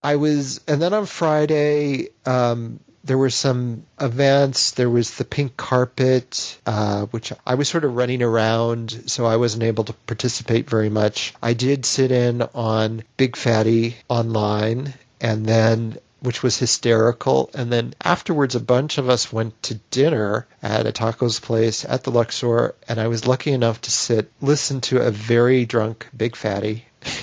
and then on Friday, there were some events. There was the pink carpet, which I was sort of running around, so I wasn't able to participate very much. I did sit in on Big Fatty online, and then, which was hysterical. And then afterwards, a bunch of us went to dinner at a tacos place at the Luxor, and I was lucky enough to listen to a very drunk Big Fatty.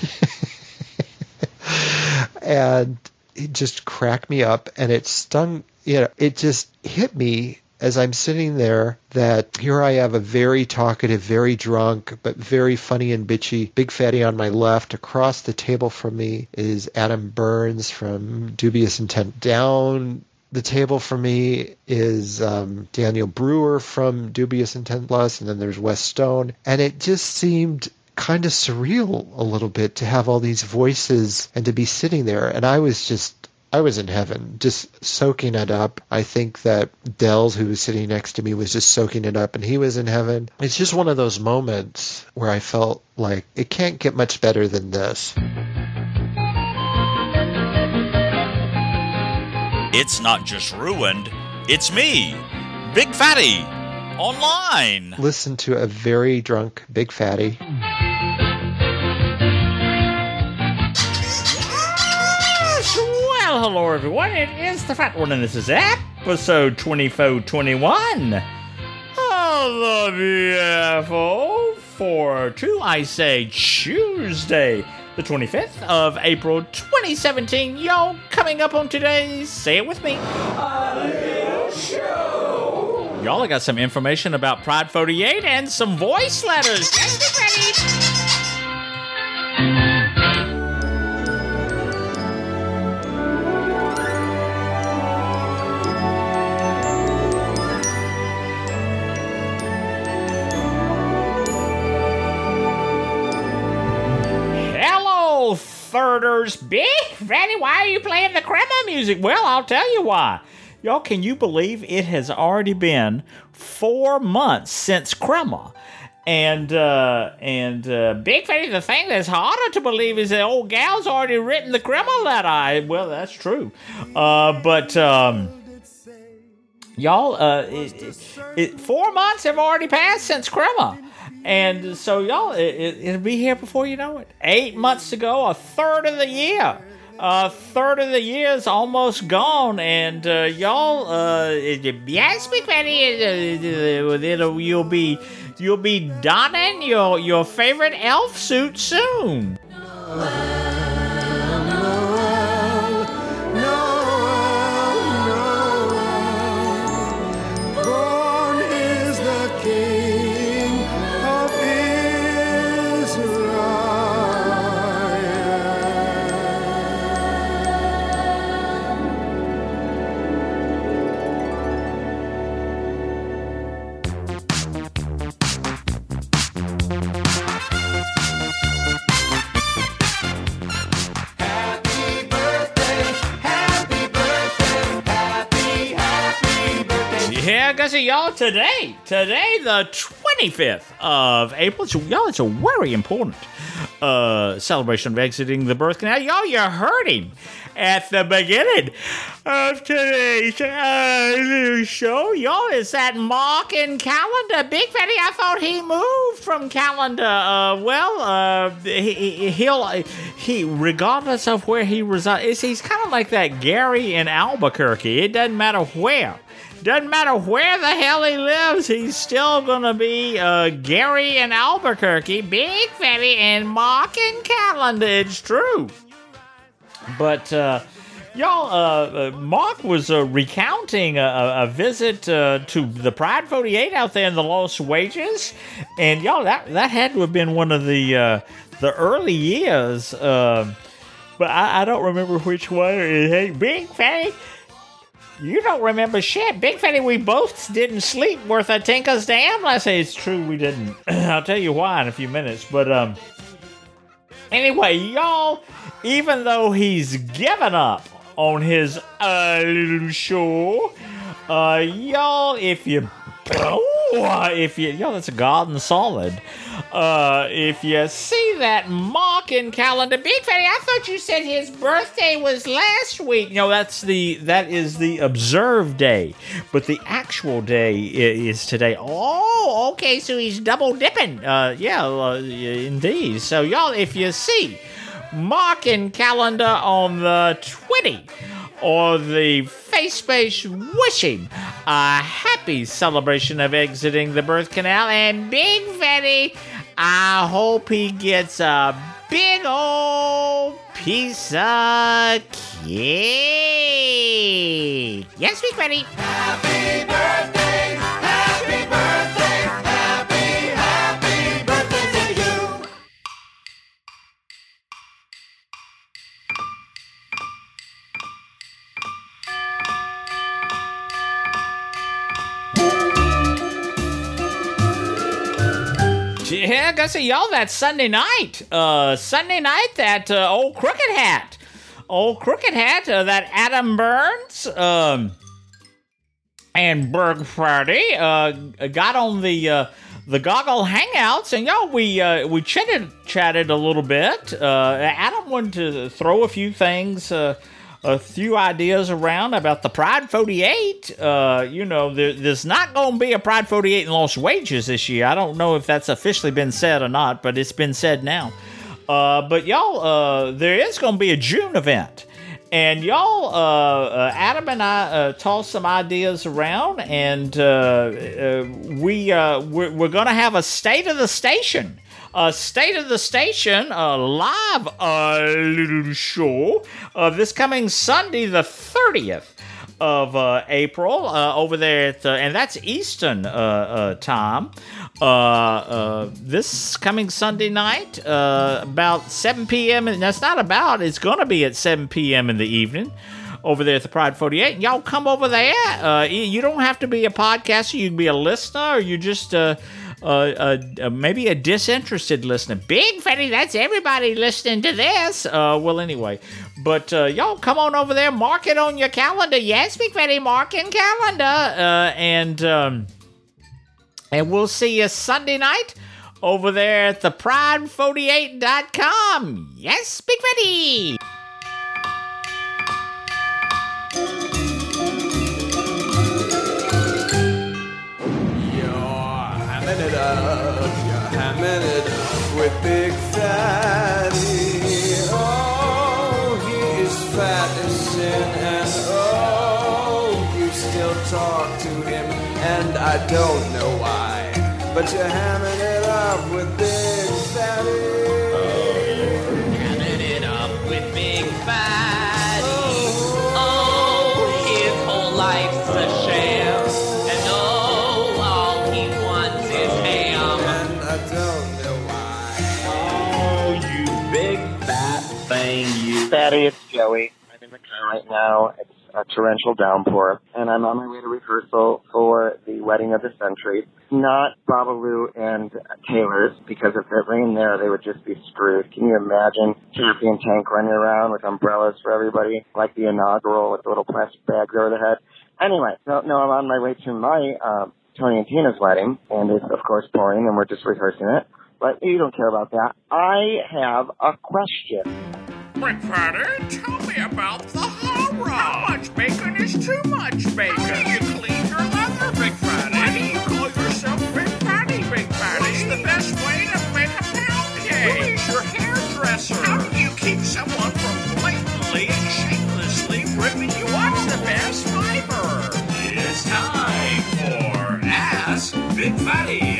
And it just cracked me up, and it stung. It just hit me as I'm sitting there that here I have a very talkative, very drunk, but very funny and bitchy Big Fatty on my left. Across the table from me is Adam Burns from Dubious Intent. Down the table from me is Daniel Brewer from Dubious Intent Plus, and then there's Wes Stone. And it just seemed kind of surreal a little bit to have all these voices and to be sitting there. And I was in heaven, just soaking it up. I think that Dells, who was sitting next to me, was just soaking it up, and he was in heaven. It's just one of those moments where I felt like it can't get much better than this. It's not just ruined, it's me, Big Fatty, online. Listen to a very drunk Big Fatty. Well, hello everyone, it is the Fat One, and this is episode 2421 of the BFO 42, I say Tuesday, the 25th of April 2017. Yo, coming up on today's, say it with me, A Little Show. Y'all, I got some information about Pride 48 and some voice letters. Let's get ready. Thirders, Big Fatty, why are you playing the Crema music? Well, I'll tell you why. Y'all, can you believe it has already been 4 months since Crema? And Big Fatty, the thing that's harder to believe is that old gal's already written the Crema letter. Well, that's true. But y'all, 4 months have already passed since Crema. And so, y'all, it'll be here before you know it. 8 months ago, a third of the year. A third of the year is almost gone. And, y'all, yes, Big Fatty, you'll be donning your favorite elf suit soon. Yeah, guys, y'all, today, the 25th of April, so y'all, it's a very important celebration of exiting the birth canal. Y'all, you heard him at the beginning of today's show. Y'all, it's that Mark in Calendar. Big Fatty, I thought he moved from Calendar. He regardless of where he resides, he's kind of like that Gary in Albuquerque. It doesn't matter where. Doesn't matter where the hell he lives, he's still gonna be Gary in Albuquerque, Big Fatty, and Mark in Calendar. It's true. But, y'all, Mark was recounting a visit to the Pride 48 out there in the Los Wages. And, y'all, that had to have been one of the early years. But I don't remember which one. Hey, Big Fatty, you don't remember shit. Big Fatty, we both didn't sleep worth a tinker's damn. I say it's true, we didn't. I'll tell you why in a few minutes. But anyway, y'all, even though he's given up on his little show, y'all, if you that's a garden solid. If you see that marking calendar, Big Fatty, I thought you said his birthday was last week. No, that is the observed day, but the actual day is today. Oh, okay, so he's double dipping. Indeed. So y'all, if you see marking calendar on the 20 or the face space wishing a happy celebration of exiting the birth canal, and Big Fatty, I hope he gets a big old piece of cake. Yes, Big Fatty. Happy birthday, happy birthday, happy birthday to you. Yeah, I gotta say, y'all, that Sunday night, that old Crooked Hat, that Adam Burns, and Berg Friday, got on the Goggle Hangouts, and y'all, we chatted a little bit. Adam wanted to throw a few things, a few ideas around about the Pride 48. There's not going to be a Pride 48 in Los Wages this year. I don't know if that's officially been said or not, but it's been said now. But y'all, there is going to be a June event. And y'all, Adam and I tossed some ideas around, and we're going to have a State of the Station. A State of the Station live little show this coming Sunday, the 30th of April, over there at and that's Eastern time. This coming Sunday night, about 7 p.m. And that's not about; it's going to be at 7 p.m. in the evening. Over there at the Pride 48. Y'all come over there. You don't have to be a podcaster. You can be a listener, or you just maybe a disinterested listener. Big Fatty, that's everybody listening to this. Well, anyway. But y'all come on over there. Mark it on your calendar. Yes, Big Fatty, mark in calendar. And we'll see you Sunday night over there at thepride48.com. Yes, Big Fatty. You're hamming it up with Big Fatty. Oh, he is fat as sin, and oh, you still talk to him, and I don't know why, but you're hamming it up with Big Fatty. Hamming it up with Big Fatty. Oh, his whole life's a sham. Fatty, it's Joey. I'm in the car right now. It's a torrential downpour, and I'm on my way to rehearsal for the wedding of the century. Not Babalu and Taylor's, because if it rained there, they would just be screwed. Can you imagine Kathy and Tank running around with umbrellas for everybody, like the inaugural with the little plastic bags over the head? Anyway, no, I'm on my way to my Tony and Tina's wedding, and it's, of course, pouring, and we're just rehearsing it. But you don't care about that. I have a question. Big Fatty, tell me about the horror. How much bacon is too much bacon? How do you clean your leather, Big Fatty? Why do you call yourself Big Fatty, Big Fatty? What's the best way to make a pound cake? Who is your hairdresser? How do you keep someone from blatantly and shamelessly ripping you off the best fiber? It's time for Ask Big Fatty.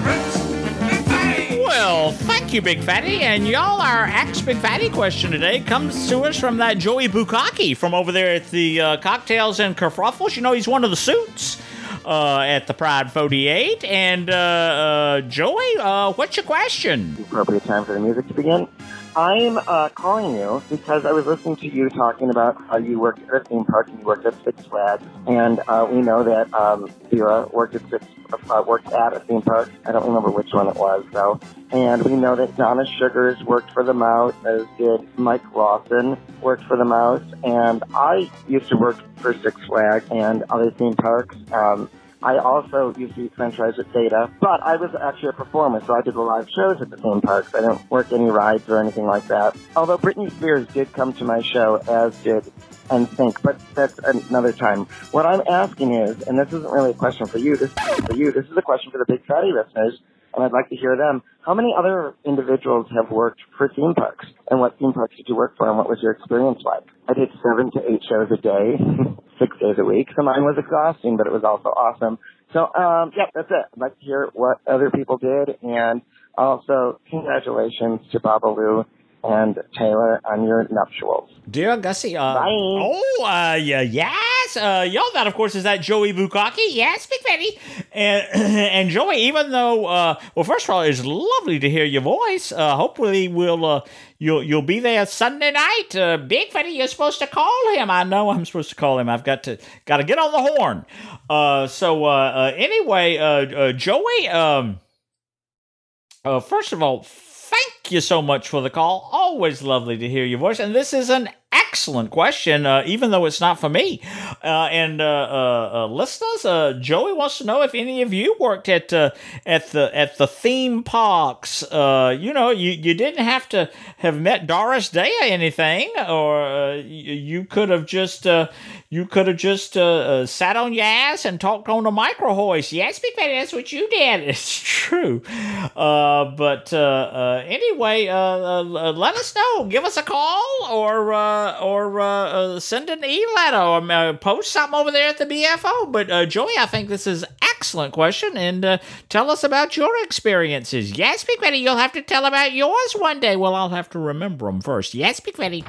Well, thank you, Big Fatty. And y'all, our Ask Big Fatty question today comes to us from that Joey Bukaki from over there at the Cocktails and Kerfuffles. You know, he's one of the suits at the Pride 48. And Joey, what's your question? The appropriate time for the music to begin. I'm calling you because I was listening to you talking about how you worked at a theme park and you worked at Six Flags, and we know that Vera worked at a theme park. I don't remember which one it was, though. And we know that Donna Sugars worked for the Mouse, as did Mike Lawson worked for the Mouse. And I used to work for Six Flags and other theme parks. I also used to be franchised at Beta, but I was actually a performer, so I did the live shows at the theme parks. I didn't work any rides or anything like that. Although Britney Spears did come to my show, as did NSYNC, but that's another time. What I'm asking is, and this isn't really a question for you, this is a question for the Big Fatty listeners, and I'd like to hear them. How many other individuals have worked for theme parks? And what theme parks did you work for, and what was your experience like? I did 7 to 8 shows a day, 6 days a week, so mine was exhausting, but it was also awesome. So, that's it. I'd like to hear what other people did, and also congratulations to Babalu and Taylor on your nuptials. Dear Gussie, Bye. Yes, y'all, that of course is that Joey Bukaki. Yes, Big Fatty. And Joey, even though, well, first of all, it's lovely to hear your voice. Hopefully you'll be there Sunday night. Big Fatty, you're supposed to call him. I know I'm supposed to call him. I've got to get on the horn. Anyway, Joey, first of all, thank you so much for the call. Always lovely to hear your voice. And this is an excellent question, even though it's not for me. Listeners, Joey wants to know if any of you worked at the theme parks. You didn't have to have met Doris Day or anything, or you could have just sat on your ass and talked on the micro hoist. Yes, Big Fatty, that's what you did. It's true. Anyway, let us know. Give us a call or send an e-letter or post something over there at the BFO. But Joey, I think this is an excellent question, and tell us about your experiences. Yes, Big Fatty, you'll have to tell about yours one day. Well, I'll have to remember them first. Yes, Big Fatty.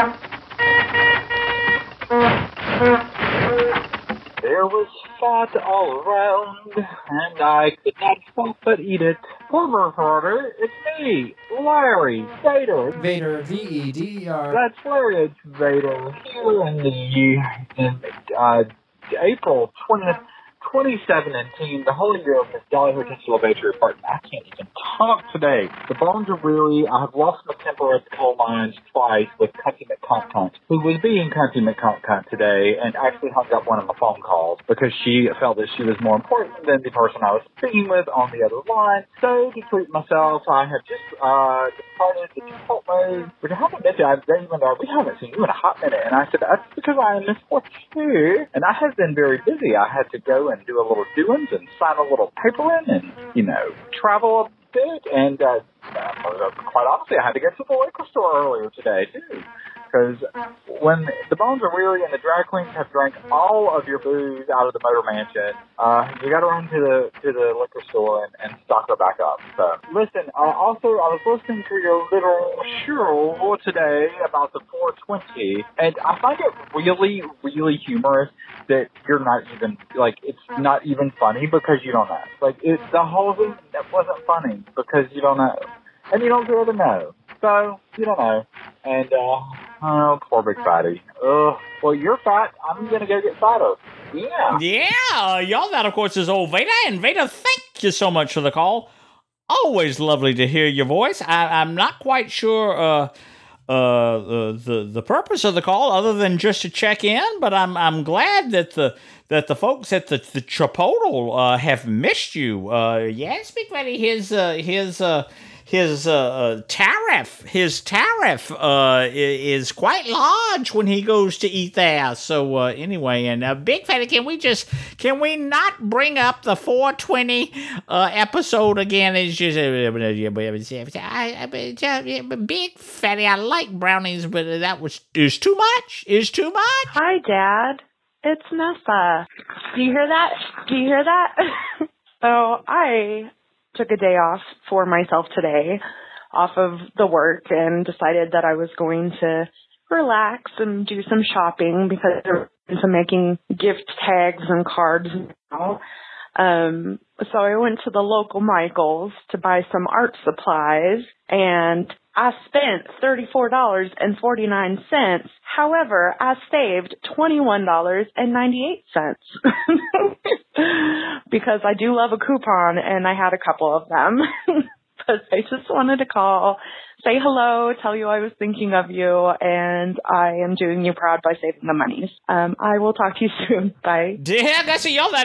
There was fat all around, and I could not help but eat it. Former reporter, it's me, Larry Vader. Vader, V-E-D-E-R. That's Larry H. Vader, here in April 20th, 2017, the whole year of Miss Dolly Hortensio Baker Department. I can't even talk today. The bones are weary. I have lost my temper at the coal mines twice with Cunty McCunt, who was being Cunty McCunt today and actually hung up one of my phone calls because she felt that she was more important than the person I was speaking with on the other line. So, to treat myself, I have just departed the Chipotle, which I haven't been to. We haven't seen you in a hot minute. And I said, that's because I miss what you. And I have been very busy. I had to go and do a little doings and sign a little paper in and, travel a bit. And quite honestly, I had to get to the liquor store earlier today, too. Because when the bones are weary and the drag queens have drank all of your booze out of the motor mansion, you got to run to the liquor store and stock her back up. So, listen, I was listening to your little show today about the 420, and I find it really, really humorous that you're not even, it's not even funny because you don't know. The whole thing that wasn't funny because you don't know. And you don't really know. So, you don't know. And, poor Big Fatty. Ugh. Well, you're fat. I'm going to go get fatter. Yeah. Yeah. Y'all, that, of course, is old Veda. And Veda, thank you so much for the call. Always lovely to hear your voice. I'm not quite sure the purpose of the call other than just to check in, but I'm glad that the folks at the Chipotle have missed you. Yes, Big Fatty, his tariff is quite large when he goes to eat there. So anyway, and Big Fatty, can we not bring up the 420 episode again? It's just Big Fatty. I like brownies, but is too much. Is too much. Hi, Dad. It's Nessa. Do you hear that? So I took a day off for myself today off of the work and decided that I was going to relax and do some shopping because they're into making gift tags and cards now. So I went to the local Michael's to buy some art supplies, and I spent $34.49. However, I saved $21.98 because I do love a coupon, and I had a couple of them. because I just wanted to call, say hello, tell you I was thinking of you, and I am doing you proud by saving the monies. I will talk to you soon. Bye. Yeah, that's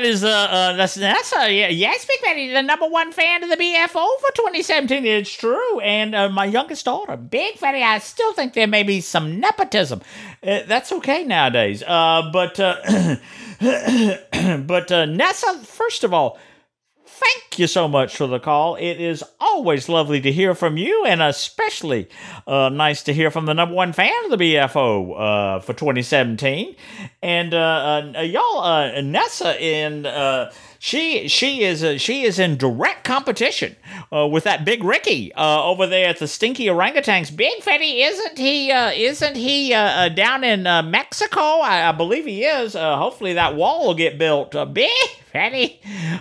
yes, Big Fatty, the number one fan of the BFO for 2017. It's true. And my youngest daughter, Big Fatty, I still think there may be some nepotism. That's okay nowadays. But Nessa, first of all, thank you so much for the call. It is always lovely to hear from you, and especially nice to hear from the number one fan of the BFO for 2017. And y'all, Nessa, she is in direct competition with that Big Ricky over there at the Stinky Orangutans. Big Fatty, isn't he down in Mexico? I believe he is. Hopefully that wall will get built. Big Fatty.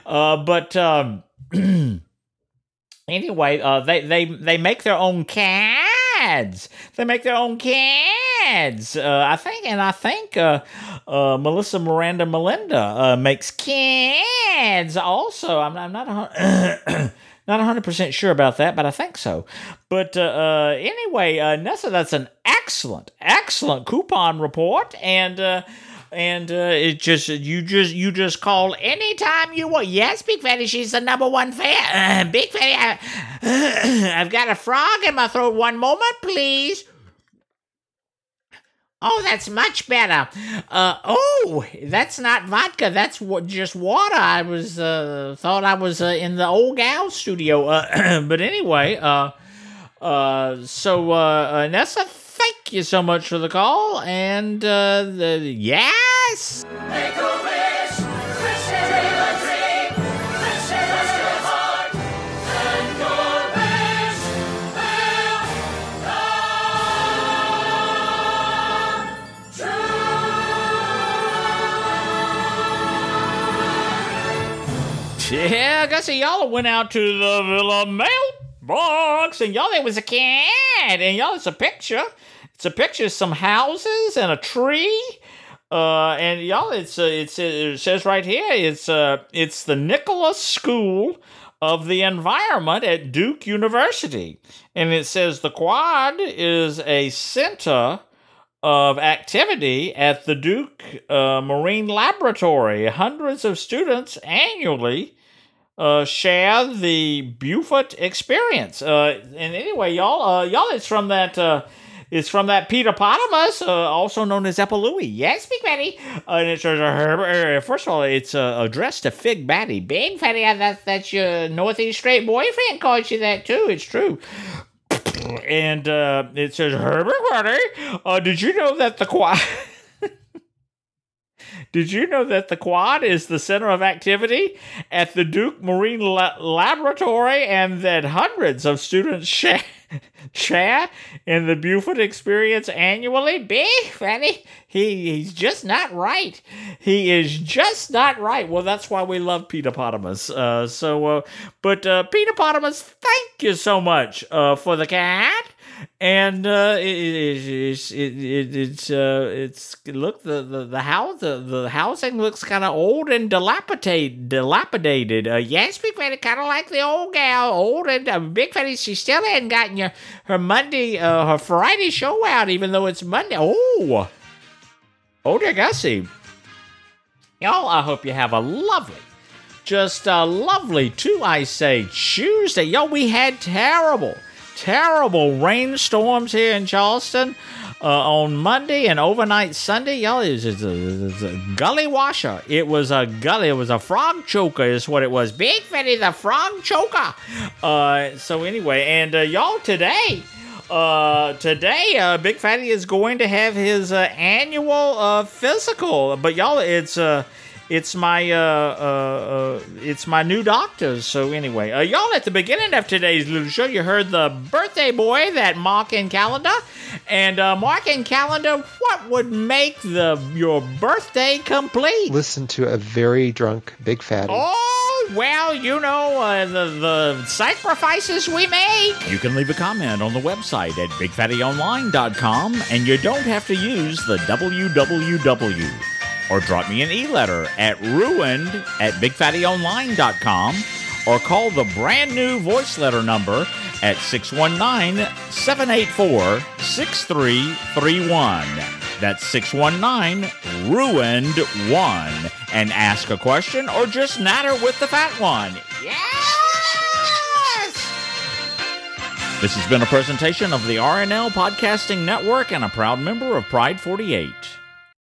Anyway, they make their own CADs. They make their own CADs. I think Melissa Miranda Melinda makes CADs also. I'm not not 100% sure about that, but I think so. But anyway, Nessa, that's an excellent coupon report, and it just you just call anytime you want. Yes, Big Fatty, she's the number one fan. Big Fatty, I've got a frog in my throat. One moment, please. Oh, that's much better. Oh, that's not vodka. That's just water. I was thought I was in the old gal studio. But anyway, so Nessa, thank you so much for the call. And yes. Make a wish, dream a dream, rest your heart, and your wish will come true. Yeah, I guess y'all went out to the Villa mailbox, and y'all, there was a cat, and y'all, it's a picture. It's a picture of some houses and a tree. And y'all, it says right here, it's the Nicholas School of the Environment at Duke University. And it says the quad is a center of activity at the Duke Marine Laboratory. Hundreds of students annually share the Beaufort experience. And anyway, y'all, it's from that... It's from that Peter-potamus, also known as Epalui. Yes, Big Fatty. And it says, first of all, it's addressed to Fig Batty. Big Fatty, that's your Northeast straight boyfriend calls you that, too. It's true. And it says, Herbert Carter, did you know that the quad... Did you know that the quad is the center of activity at the Duke Marine Laboratory, and that hundreds of students share in the Beaufort experience annually? Big Fatty, he's just not right. He is just not right. Well, that's why we love Peter-potamus. But Peter-potamus, thank you so much for the cat. And it's look, the housing looks kind of old and dilapidated. Yes, Big Fatty, kind of like the old gal, old and Big Fatty. She still hadn't gotten her Friday show out, even though it's Monday. Oh dear Gussie, y'all, I hope you have a lovely Tuesday. Yo, we had terrible rainstorms here in Charleston on Monday and overnight Sunday. Y'all, it was a gully washer. It was a frog choker is what it was. Big Fatty, the frog choker. So anyway, and y'all, today, Big Fatty is going to have his annual physical. But y'all, it's my new doctor. So anyway, y'all, at the beginning of today's little show, you heard the birthday boy, that Mark and Calendar. And Mark and Calendar, what would make your birthday complete? Listen to a very drunk Big Fatty. Oh, well, you know, the sacrifices we make. You can leave a comment on the website at bigfattyonline.com, and you don't have to use the www. Or drop me an e-letter at ruined@bigfattyonline.com, or call the brand new voice letter number at 619-784-6331. That's 619-RUINED1. And ask a question or just natter with the fat one. Yes! This has been a presentation of the RNL Podcasting Network and a proud member of Pride 48.